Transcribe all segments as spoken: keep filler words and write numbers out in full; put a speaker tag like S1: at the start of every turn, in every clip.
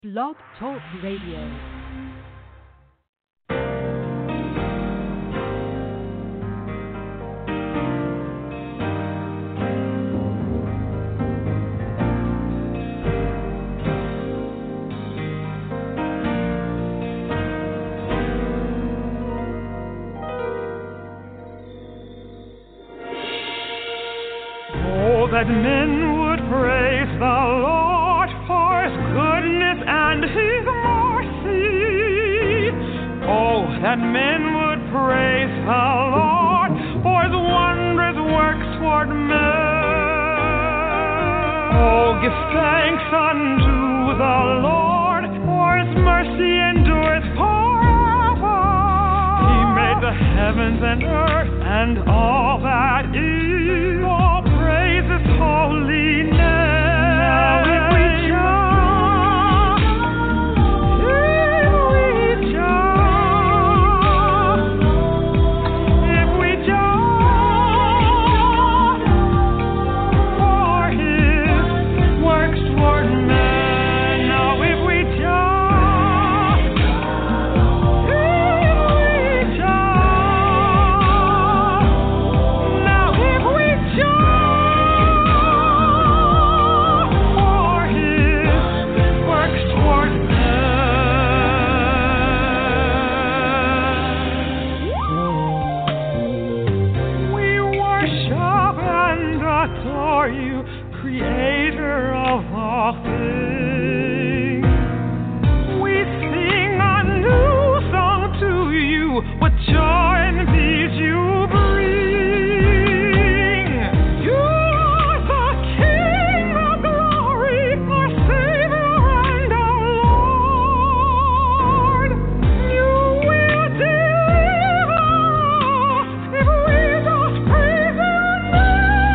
S1: Blog Talk Radio.
S2: That men would praise the Lord for His goodness and His mercy. Oh, that men would praise the Lord for His wondrous works toward men. Oh, give thanks unto the Lord, for His mercy endureth forever. He made the heavens and earth and all that is. Oh, praise His holy name. Now if we just, if we just, if we just, for His works toward men. Now if we just, if we just, now if we just. You, creator of all things. We sing a new song to you, what joy and peace you bring. You are the King of glory, our Savior and our Lord. You will deliver us if we just praise your name.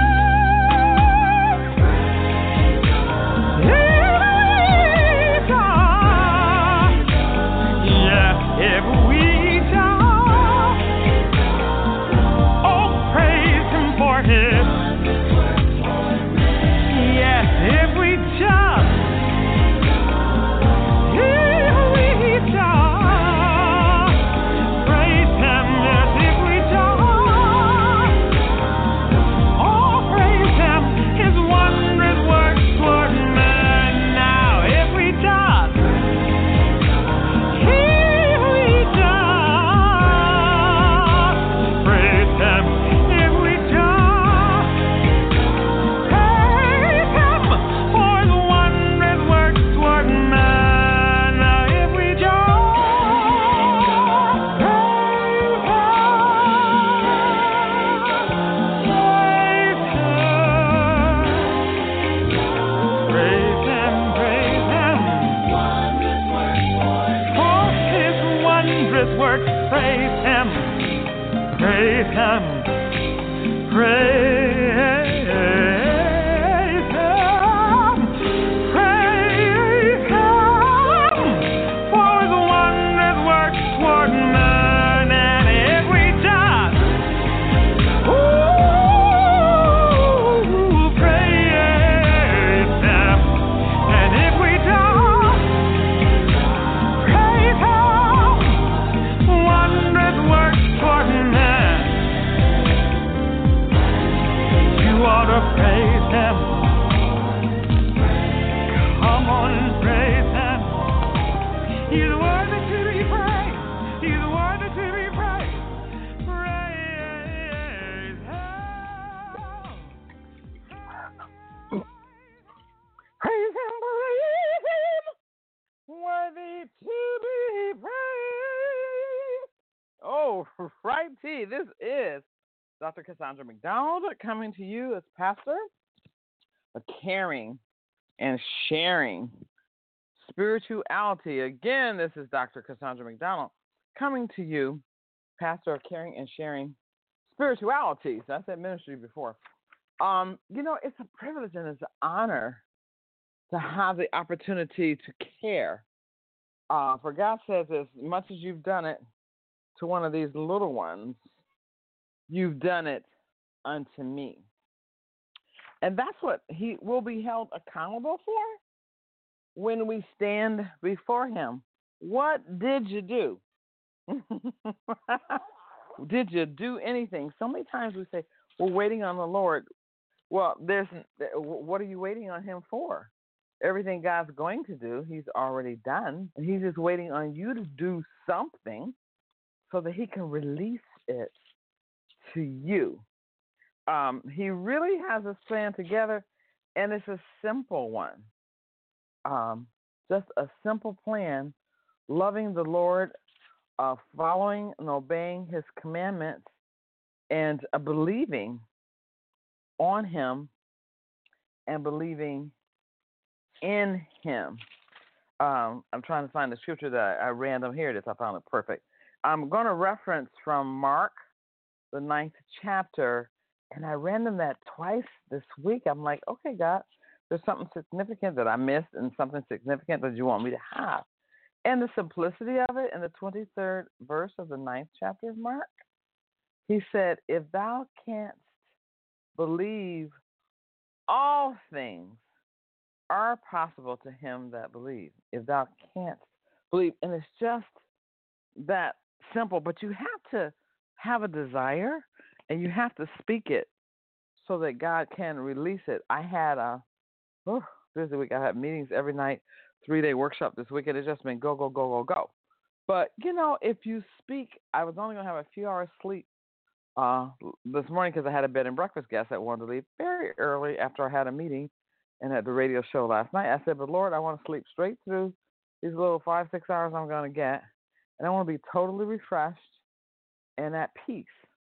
S2: This is Doctor Cassandra McDonald coming to you as pastor of caring and sharing spirituality. Again, this is Doctor Cassandra McDonald coming to you, pastor of caring and sharing spirituality. So I said ministry before. Um, you know, it's a privilege and it's an honor to have the opportunity to care. Uh, for God says, as much as you've done it to one of these little ones, you've done it unto me. And that's what he will be held accountable for. when we stand before him. What did you do? Did you do anything? So many times we say, we're waiting on the Lord. Well, there's what are you waiting on him for? Everything God's going to do, he's already done. He's just waiting on you to do something so that he can release it to you. Um, he really has this plan together, and it's a simple one. Um, just a simple plan, loving the Lord, uh, following and obeying his commandments, and uh, believing on him and believing in him. Um, I'm trying to find the scripture that I, I random here. It is. I found it perfect. I'm going to reference from Mark, the ninth chapter, and I random that twice this week. I'm like, okay, God, there's something significant that I missed and something significant that you want me to have. And the simplicity of it in the twenty-third verse of the ninth chapter of Mark, he said, if thou canst believe, all things are possible to him that believes. If thou canst believe. And it's just that simple, but you have to have a desire and you have to speak it so that God can release it. I had a oh, busy week. I had meetings every night, three-day workshop this week, and it's just been go, go, go, go, go. But, you know, if you speak, I was only going to have a few hours sleep uh, this morning because I had a bed and breakfast guest that wanted to leave very early after I had a meeting and at the radio show last night. I said, but Lord, I want to sleep straight through these little five, six hours I'm going to get, and I want to be totally refreshed and at peace.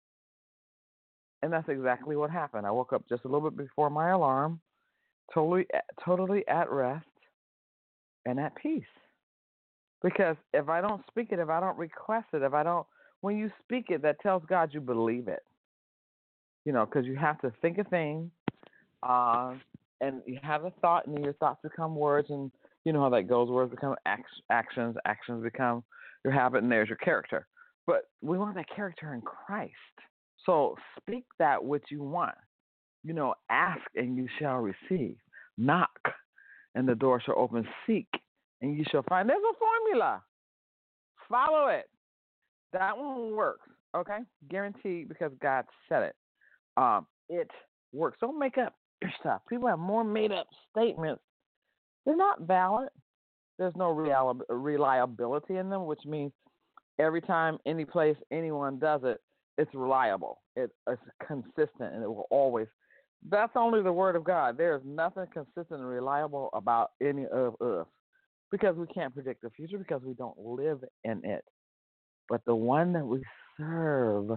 S2: And that's exactly what happened. I woke up just a little bit before my alarm, totally, totally at rest and at peace. Because if I don't speak it, if I don't request it, if I don't, when you speak it, that tells God you believe it. You know, because you have to think a thing, uh, and you have a thought, and then your thoughts become words, and you know how that goes. Words become ac- actions, actions become your habit, and there's your character. But we want that character in Christ. So speak that which you want. You know, ask, and you shall receive. Knock, and the door shall open. Seek, and you shall find. There's a formula. Follow it. That one works, okay? Guaranteed, because God said it. Um, it works. Don't make up your stuff. People have more made-up statements. They're not valid. There's no real, reliability in them, which means every time, any place, anyone does it, it's reliable. It, it's consistent, and it will always. That's only the word of God. There is nothing consistent and reliable about any of us because we can't predict the future because we don't live in it. But the one that we serve,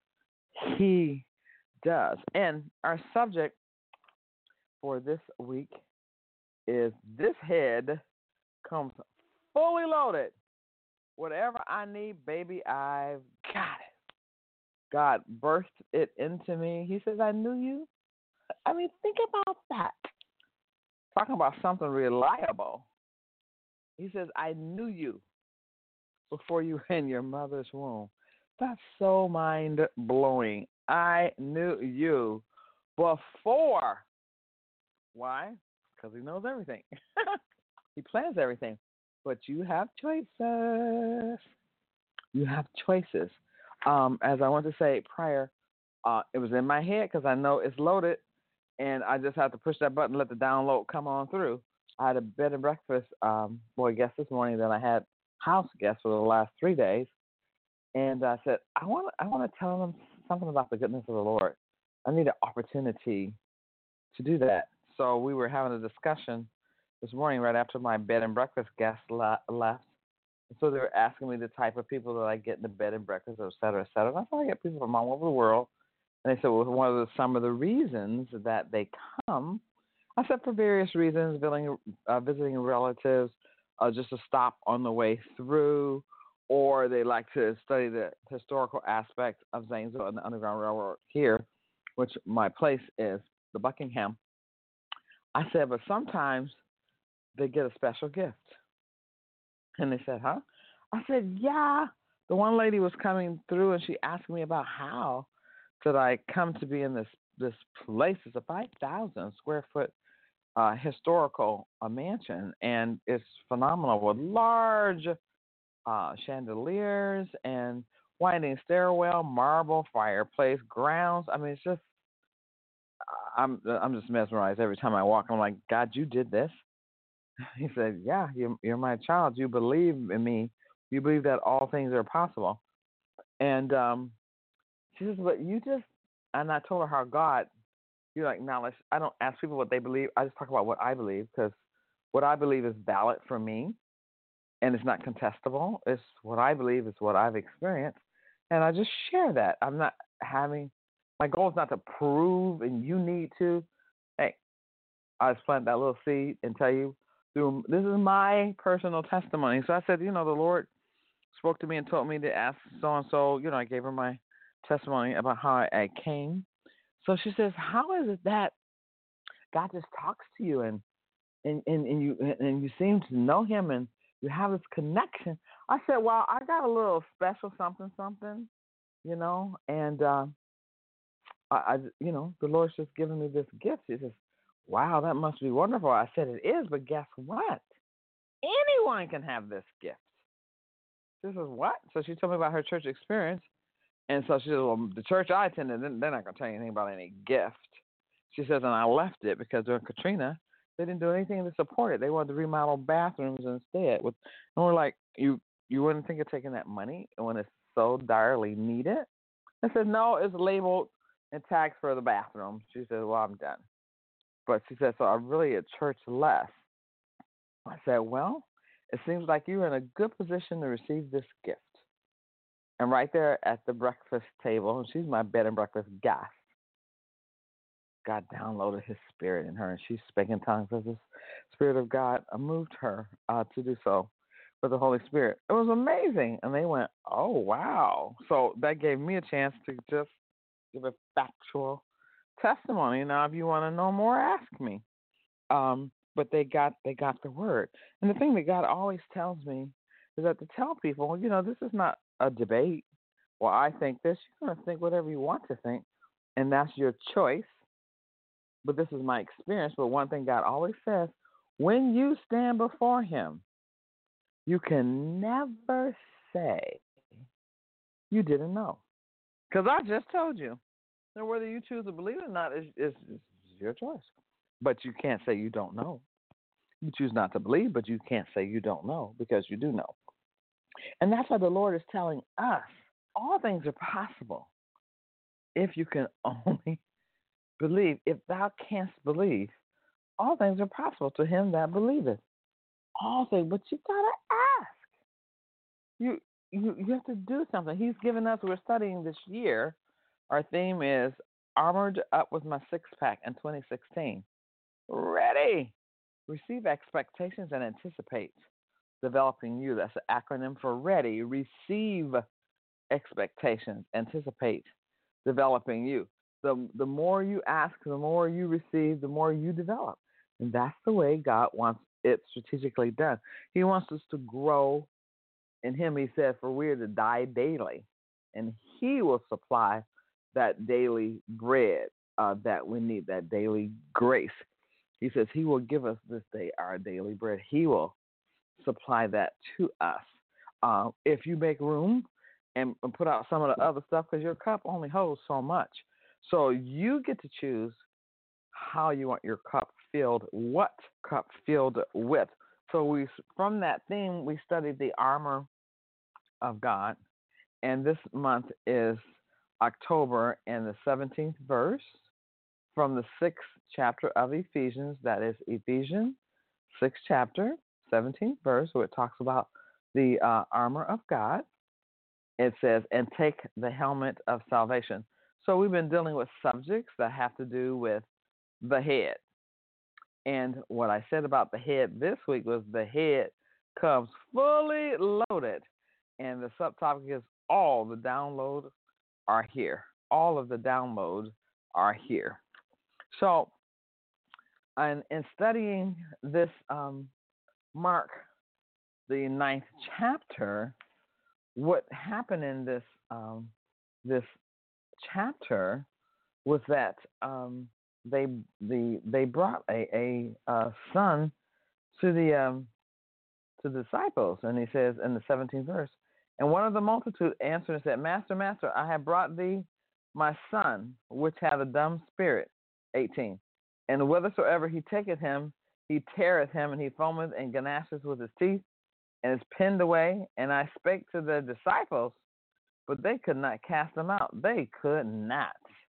S2: he does. And our subject for this week is this head comes fully loaded. Whatever I need, baby, I've got it. God birthed it into me. He says, I knew you. I mean, think about that. Talking about something reliable. He says, I knew you before you were in your mother's womb. That's so mind-blowing. I knew you before. Why? Because he knows everything. He plans everything. But you have choices. You have choices. Um, as I want to say prior, uh, it was in my head because I know it's loaded, and I just have to push that button and let the download come on through. I had a bed and breakfast um, boy guest this morning that I had house guests for the last three days, and I said, I want I want to tell them something about the goodness of the Lord. I need an opportunity to do that. So we were having a discussion this morning right after my bed and breakfast guests la- left. So they were asking me the type of people that I get in the bed and breakfast, et cetera, et cetera. And I thought I get people from all over the world. And they said, well, one of the, some of the reasons that they come, I said for various reasons, visiting, uh, visiting relatives, uh, just to stop on the way through, or they like to study the historical aspect of Zanesville and the Underground Railroad here, which my place is, the Buckingham. I said, but sometimes they get a special gift. And they said, huh? I said, yeah. The one lady was coming through, and she asked me about how did I come to be in this, this place. It's a five thousand square foot uh, historical uh, mansion, and it's phenomenal with large uh, chandeliers and winding stairwell, marble fireplace, grounds. I mean, it's just I'm I'm just mesmerized every time I walk. I'm like, God, you did this. He said, yeah, you're, you're my child. You believe in me. You believe that all things are possible. And um, she says, but you just, and I told her how God, you're like, now let's, I don't ask people what they believe. I just talk about what I believe because what I believe is valid for me and it's not contestable. It's what I believe, it's what I've experienced. And I just share that. I'm not having, my goal is not to prove and you need to. Hey, I just plant that little seed and tell you, through this is my personal testimony. So I said, you know, the Lord spoke to me and told me to ask so and so. You know, I gave her my testimony about how I, I came. So she says, how is it that God just talks to you and and, and, and you and you seem to know Him and you have this connection? I said, well, I got a little special something something, you know, and uh, I, I, you know, the Lord's just given me this gift. She says, wow, that must be wonderful. I said, it is, but guess what? Anyone can have this gift. She says, what? So she told me about her church experience. And so she says, well, the church I attended, they're not going to tell you anything about any gift. She says, and I left it because during Katrina, they didn't do anything to support it. They wanted to remodel bathrooms instead. With, and we're like, you you wouldn't think of taking that money when it's so direly needed? I said, no, it's labeled and tagged for the bathroom. She said, well, I'm done. But she said, so I'm really at church less. I said, well, it seems like you're in a good position to receive this gift. And right there at the breakfast table, and she's my bed and breakfast guest, God downloaded His Spirit in her, and she spake in tongues as the Spirit of God moved her uh, to do so with the Holy Spirit. It was amazing. And they went, oh, wow. So that gave me a chance to just give a factual testimony. Now, if you want to know more, ask me. Um, but they got they got the word. And the thing that God always tells me is that to tell people, you know, this is not a debate. Well, I think this. You're going to think whatever you want to think, and that's your choice. But this is my experience. But one thing God always says, when you stand before Him, you can never say you didn't know. Because I just told you. And whether you choose to believe it or not is, is, is your choice. But you can't say you don't know. You choose not to believe, but you can't say you don't know because you do know. And that's why the Lord is telling us all things are possible if you can only believe. If thou canst believe, all things are possible to him that believeth. All things, but you gotta ask. You you you have to do something. He's given us. We're studying this year. Our theme is Armored Up with My Six Pack in twenty sixteen. Ready. Receive expectations and anticipate developing you. That's an acronym for ready. Receive expectations, anticipate developing you. The, the more you ask, the more you receive, the more you develop. And that's the way God wants it strategically done. He wants us to grow in Him. He said, for we are to die daily. And He will supply that daily bread uh, that we need, that daily grace. He says He will give us this day our daily bread. He will supply that to us. Uh, if you make room and put out some of the other stuff, because your cup only holds so much. So you get to choose how you want your cup filled, what cup filled with. So we, from that theme, we studied the armor of God. And this month is October and the seventeenth verse from the sixth chapter of Ephesians. That is Ephesians sixth chapter, seventeenth verse, where it talks about the uh, armor of God. It says, and take the helmet of salvation. So we've been dealing with subjects that have to do with the head. And what I said about the head this week was the head comes fully loaded. And the subtopic is all the downloads are here. All of the downloads are here. So in, in studying this um, Mark, the ninth chapter, what happened in this um, this chapter was that um, they the they brought a a uh, son to the um, to the disciples, and he says in the seventeenth verse, and one of the multitude answered and said, Master, Master, I have brought thee my son, which hath a dumb spirit. eighteen. And whithersoever he taketh him, he teareth him, and he foameth and gnasheth with his teeth, and is pinned away. And I spake to the disciples, but they could not cast him out. They could not.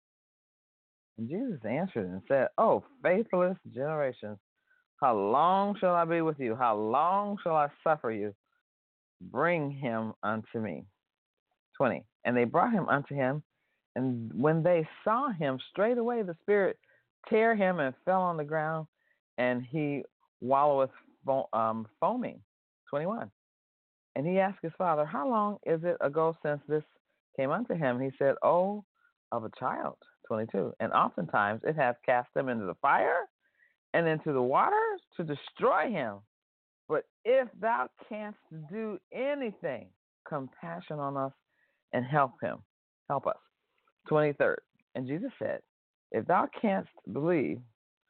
S2: And Jesus answered and said, O faithless generations, how long shall I be with you? How long shall I suffer you? Bring him unto me. twenty. And they brought him unto him, and when they saw him, straightway the spirit tear him and fell on the ground, and he walloweth fo- um, foaming. twenty-one. And he asked his father, How long is it ago since this came unto him? He said, Oh, of a child. twenty-two. And oftentimes it hath cast him into the fire and into the waters to destroy him. But if thou canst do anything, compassion on us and help him. Help us. twenty-third. And Jesus said, If thou canst believe,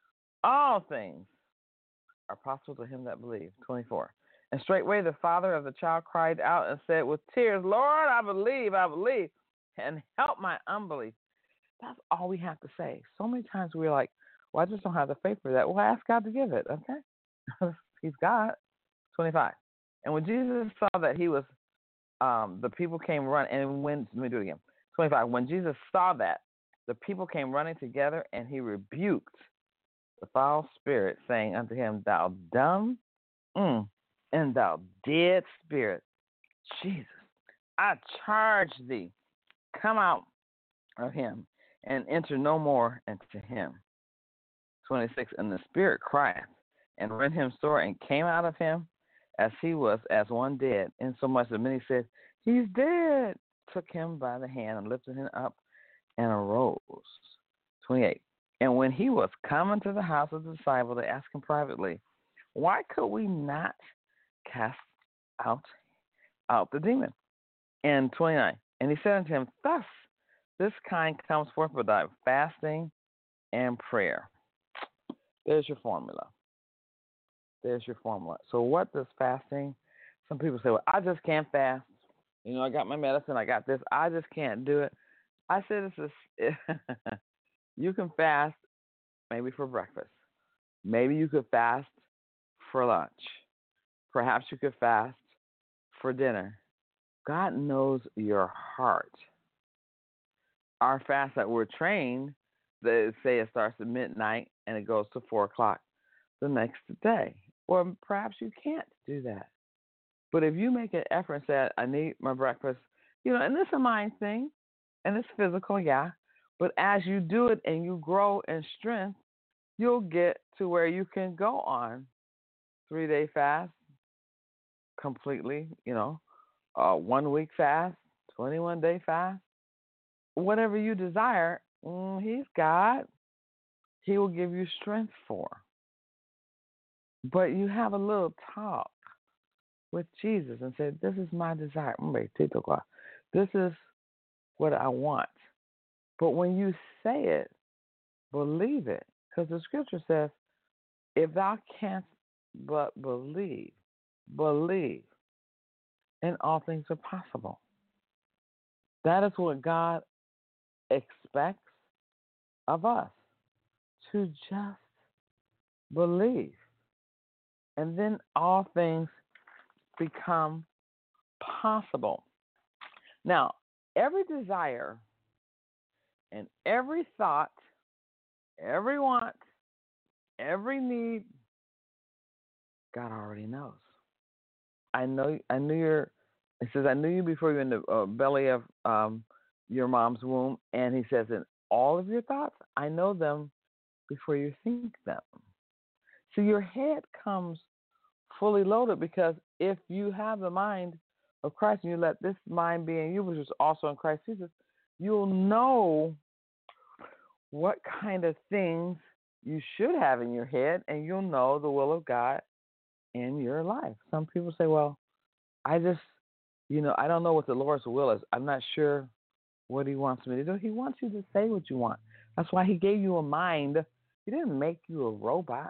S2: all things are possible to him that believe. twenty-four. And straightway the father of the child cried out and said with tears, Lord, I believe, I believe, and help my unbelief. That's all we have to say. So many times we're like, well, I just don't have the faith for that. Well, ask God to give it, okay? He's God. twenty-five. And when Jesus saw that he was, um, the people came running, and when, let me do it again. twenty-five. When Jesus saw that, the people came running together, and he rebuked the foul spirit, saying unto him, Thou dumb mm, and thou dead spirit, Jesus, I charge thee, come out of him, and enter no more into him. twenty-six. And the spirit cried, and rent him sore, and came out of him, as he was as one dead, insomuch that many said, He's dead. Took him by the hand and lifted him up and arose. twenty-eight. And when he was come into the house of the disciple, they asked him privately, Why could we not cast out out the demon? And twenty-nine. And he said unto him, Thus this kind comes forth without fasting and prayer. There's your formula. There's your formula. So what does fasting? Some people say, well, I just can't fast. You know, I got my medicine. I got this. I just can't do it. I said, this is, you can fast maybe for breakfast. Maybe you could fast for lunch. Perhaps you could fast for dinner. God knows your heart. Our fast that we're trained, they say it starts at midnight and it goes to four o'clock the next day. Or perhaps you can't do that. But if you make an effort and say, I need my breakfast, you know, and this is a mind thing, and it's physical, yeah. But as you do it and you grow in strength, you'll get to where you can go on three-day fast completely, you know, uh, one-week fast, twenty-one-day fast. Whatever you desire, mm, he's God. He will give you strength for. But you have a little talk with Jesus and say, this is my desire. This is what I want. But when you say it, believe it. Because the scripture says, if thou canst but believe, believe, and all things are possible. That is what God expects of us, to just believe. And then all things become possible. Now, every desire and every thought, every want, every need, God already knows. I know. I knew your. It says, I knew you before you were in the uh, belly of um, your mom's womb. And he says, in all of your thoughts, I know them before you think them. So your head comes fully loaded, because if you have the mind of Christ and you let this mind be in you, which is also in Christ Jesus, you'll know what kind of things you should have in your head, and you'll know the will of God in your life. Some people say, well, I just, you know, I don't know what the Lord's will is. I'm not sure what he wants me to do. He wants you to say what you want. That's why he gave you a mind. He didn't make you a robot.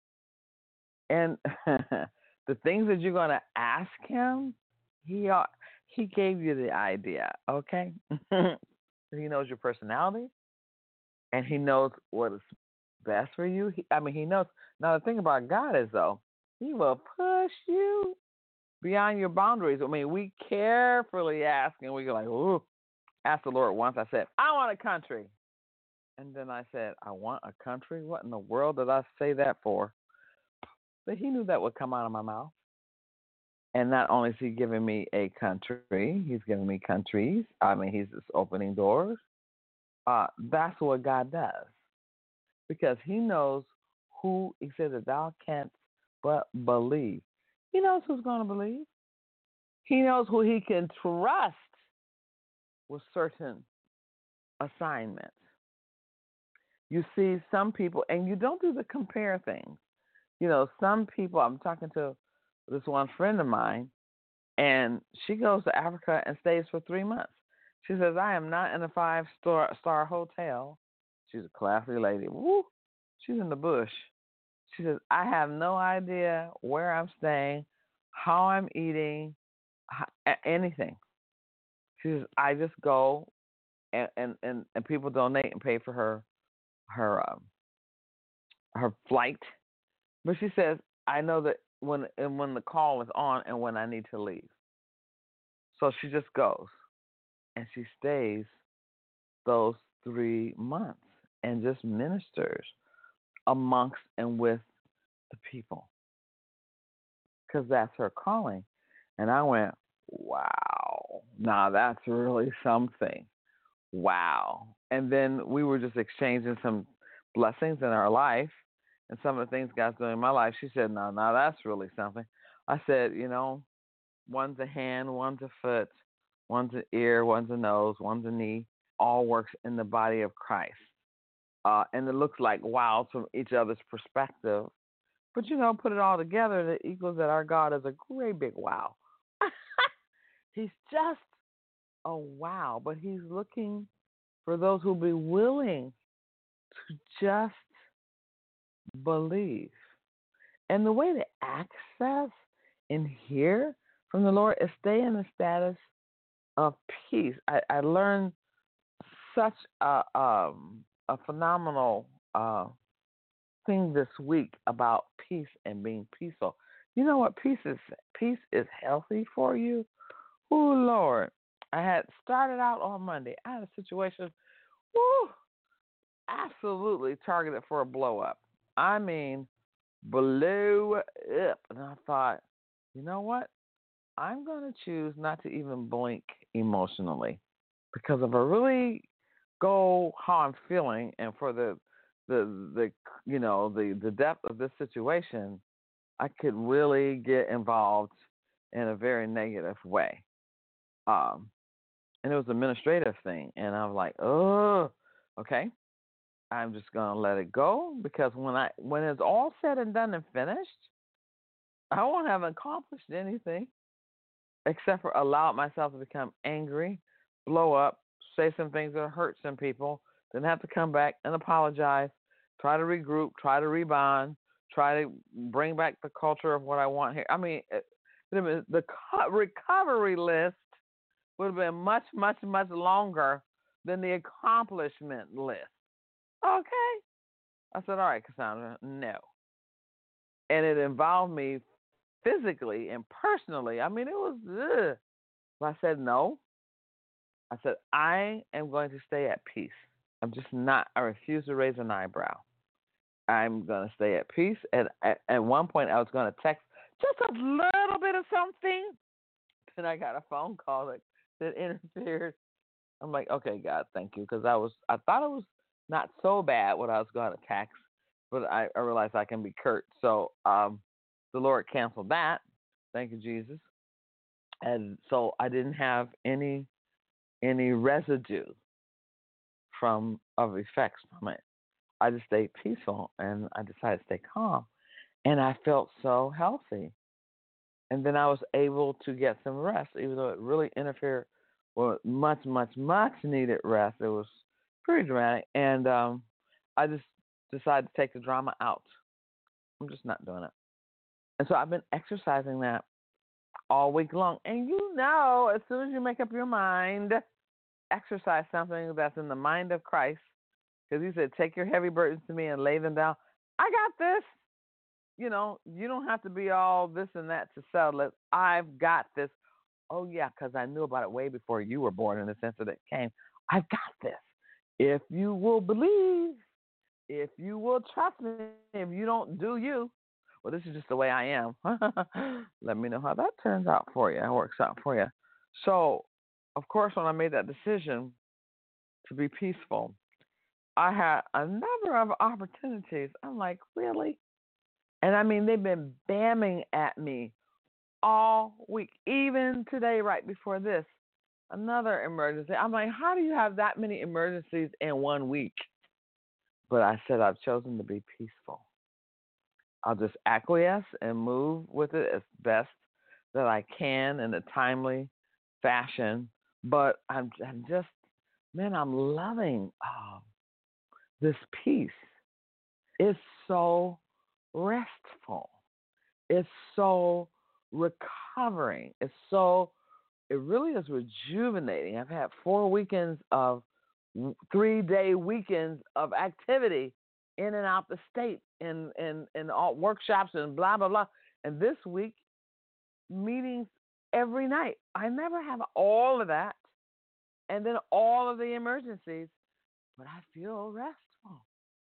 S2: And the things that you're going to ask him, he uh, he gave you the idea, okay? He knows your personality, and he knows what is best for you. He, I mean, he knows. Now, the thing about God is, though, he will push you beyond your boundaries. I mean, we carefully ask, and we go like, ooh. Asked the Lord once, I said, I want a country. And then I said, I want a country? What in the world did I say that for? But he knew that would come out of my mouth. And not only is he giving me a country, he's giving me countries. I mean, he's just opening doors. Uh, that's what God does. Because he knows who, he said that thou canst but believe. He knows who's going to believe. He knows who he can trust with certain assignments. You see, some people, and you don't do the compare thing. You know, some people, I'm talking to this one friend of mine, and she goes to Africa and stays for three months. She says, I am not in a five-star star hotel. She's a classy lady. Woo! She's in the bush. She says, I have no idea where I'm staying, how I'm eating, how, anything. She says, I just go, and, and, and, and people donate and pay for her her um, her flight. But she says, I know that when and when the call is on and when I need to leave. So she just goes, and she stays those three months and just ministers amongst and with the people, because that's her calling. And I went, wow, now that's really something. Wow. And then we were just exchanging some blessings in our life and some of the things God's doing in my life. She said, no, no, that's really something. I said, you know, one's a hand, one's a foot, one's an ear, one's a nose, one's a knee, all works in the body of Christ. Uh, and it looks like wow from each other's perspective. But, you know, put it all together, it equals that our God is a great big wow. He's just a wow, but he's looking for those who will be willing to just believe. And the way to access and hear from the Lord is stay in a status of peace. I, I learned such a, um, a phenomenal uh, thing this week about peace and being peaceful. You know what peace is? Peace is healthy for you. Oh, Lord. I had started out on Monday. I had a situation, whoo, absolutely targeted for a blow up. I mean, blew up. And I thought, you know what? I'm going to choose not to even blink emotionally, because if I really go how I'm feeling and for the the the you know the the depth of this situation, I could really get involved in a very negative way. Um, and it was an administrative thing, and I was like, oh, okay, I'm just gonna let it go, because when I when it's all said and done and finished, I won't have accomplished anything except for allow myself to become angry, blow up, say some things that hurt some people, then have to come back and apologize, try to regroup, try to rebond, try to bring back the culture of what I want here. I mean, it, it, the recovery list would have been much, much, much longer than the accomplishment list. Okay. I said, all right, Cassandra, no. And it involved me physically and personally. I mean, it was, ugh. But I said, no. I said, I am going to stay at peace. I'm just not, I refuse to raise an eyebrow. I'm going to stay at peace. And at, at one point, I was going to text just a little bit of something. Then I got a phone call that, that interfered. I'm like, okay, God, thank you. Because I was, I thought it was not so bad what I was going to text, but I, I realized I can be curt. So um, the Lord canceled that. Thank you, Jesus. And so I didn't have any any residue from of effects from it. I just stayed peaceful, and I decided to stay calm, and I felt so healthy. And then I was able to get some rest, even though it really interfered with much, much, much needed rest. It was pretty dramatic. And um, I just decided to take the drama out. I'm just not doing it. And so I've been exercising that all week long. And you know, as soon as you make up your mind, exercise something that's in the mind of Christ, because he said, take your heavy burdens to me and lay them down. I got this. You know, you don't have to be all this and that to settle it. I've got this. Oh, yeah, because I knew about it way before you were born in the sense that it came. I've got this. If you will believe, if you will trust me, if you don't do you, well, this is just the way I am. Let me know how that turns out for you, how it works out for you. So, of course, when I made that decision to be peaceful, I had a number of opportunities. I'm like, really? And I mean, they've been bamming at me all week, even today, right before this, another emergency. I'm like, how do you have that many emergencies in one week? But I said, I've chosen to be peaceful. I'll just acquiesce and move with it as best that I can in a timely fashion. But I'm, I'm just, man, I'm loving oh, this peace. It's so restful. It's so recovering. It's so, it really is rejuvenating. I've had four weekends of three-day weekends of activity in and out the state in, in, in all workshops and blah, blah, blah. And this week, meetings every night. I never have all of that and then all of the emergencies, but I feel restful.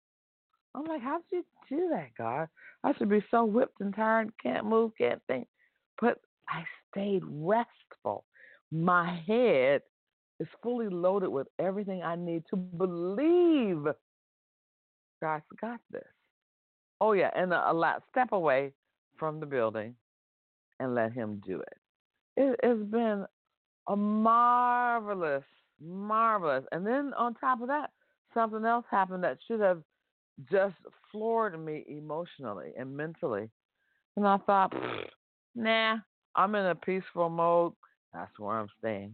S2: I'm like, how did you do that, God? I should be so whipped and tired, can't move, can't think. But I stayed restful. My head is fully loaded with everything I need to believe God's got this. Oh, yeah, and a, a lot. Step away from the building and let him do it. It has been a marvelous, marvelous. And then on top of that, something else happened that should have just floored me emotionally and mentally. And I thought, nah, I'm in a peaceful mode. That's where I'm staying.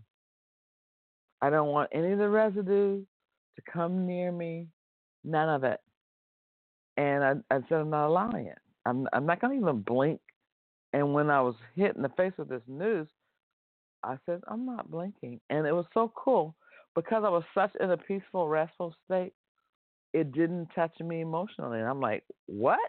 S2: I don't want any of the residue to come near me. None of it. And I, I said I'm not allowing it. I'm, I'm not going to even blink. And when I was hit in the face with this news, I said, I'm not blinking. And it was so cool because I was such in a peaceful, restful state. It didn't touch me emotionally. And I'm like, what?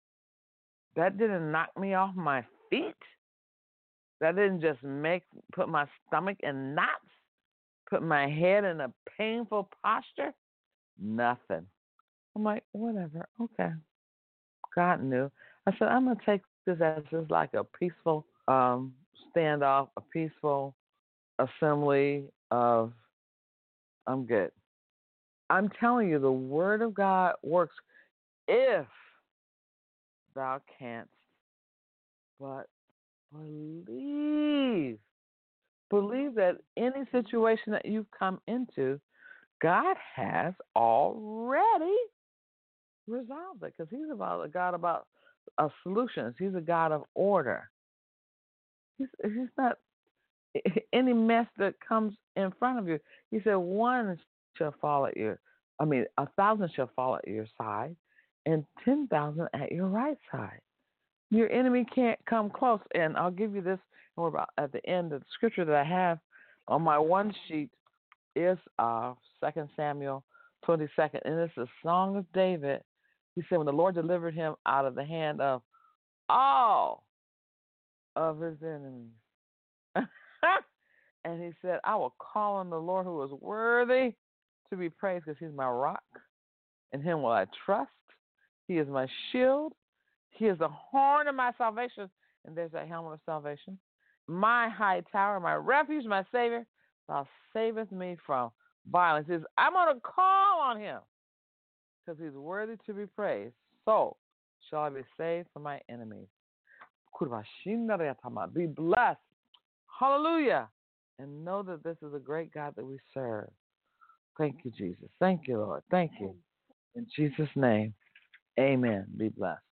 S2: That didn't knock me off my feet? That didn't just make put my stomach in knots? Put my head in a painful posture? Nothing. I'm like, whatever, okay. God knew. I said, I'm going to take this as just like a peaceful um, standoff, a peaceful assembly of, I'm good. I'm telling you, the word of God works if thou canst but believe. Believe that any situation that you've come into, God has already resolved it because he's about a God about uh, solutions. He's a God of order. He's, he's not any mess that comes in front of you. He said one shall fall at your, I mean, a thousand shall fall at your side and ten thousand at your right side. Your enemy can't come close. And I'll give you this, and we're about at the end of the scripture that I have on my one sheet is uh, Second Samuel twenty-second, and it's a song of David. He said when the Lord delivered him out of the hand of all of his enemies. And he said, I will call on the Lord who is worthy to be praised because he's my rock. In him will I trust. He is my shield. He is the horn of my salvation. And there's that helmet of salvation. My high tower, my refuge, my Savior, thou saveth me from violence. He says, I'm going to call on him because he's worthy to be praised. So shall I be saved from my enemies. Be blessed. Hallelujah. And know that this is a great God that we serve. Thank you, Jesus. Thank you, Lord. Thank you. In Jesus' name, amen. Be blessed.